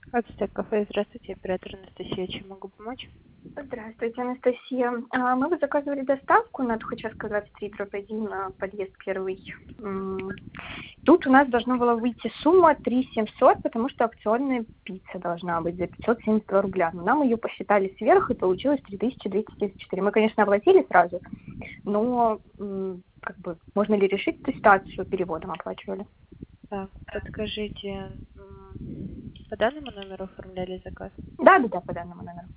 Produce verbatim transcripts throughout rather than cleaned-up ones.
Ацтек кафе, здравствуйте, оператор Анастасия, чем могу помочь? Здравствуйте, Анастасия. А, Мы вот заказывали доставку на Тухачевская, двадцать три, дробь один, на подъезд первый. М, Тут у нас должна была выйти сумма три тысячи семьсот, потому что акционная пицца должна быть за пятьсот семьдесят два рубля. Но нам ее посчитали сверху, и получилось три тысячи двести тридцать четыре. Мы, конечно, оплатили сразу, но м, как бы можно ли решить эту ситуацию, переводом оплачивали? Так, подскажите, м, по данному номеру оформляли заказ? Да, да, да, по данному номеру.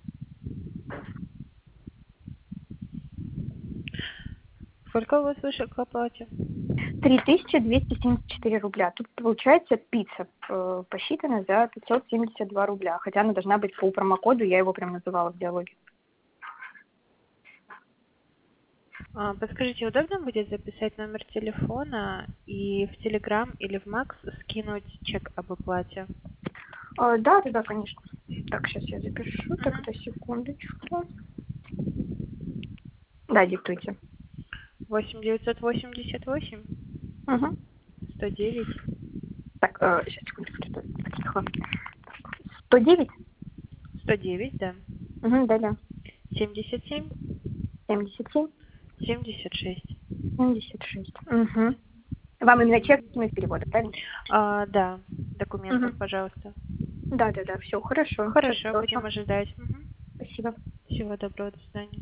Сколько у вас вышек к оплате? три тысячи двести семьдесят четыре рубля. Тут получается пицца э, посчитана за пятьсот семьдесят два рубля, хотя она должна быть по промокоду, я его прям называла в диалоге. А, подскажите, удобно будет записать номер телефона и в Телеграм или в Макс скинуть чек об оплате? Э, да, да, да, конечно. Так, сейчас я запишу, Мгм. тогда секундочку. Да, диктуйте. восемь девятьсот восемьдесят восемь Угу. сто девять Так, э, сейчас, секундочку, что-то потихо. сто девять? сто девять, да. Угу, да, да. семьдесят семь семьдесят семь, семьдесят шесть. семьдесят шесть. Угу. Вам именно чек скинуть перевода, правильно? А, да, документов, Угу. пожалуйста. Да, да, да, все, хорошо. Сейчас Хорошо, будем сброшу. ожидать. Мгм. Спасибо. Всего доброго, до свидания.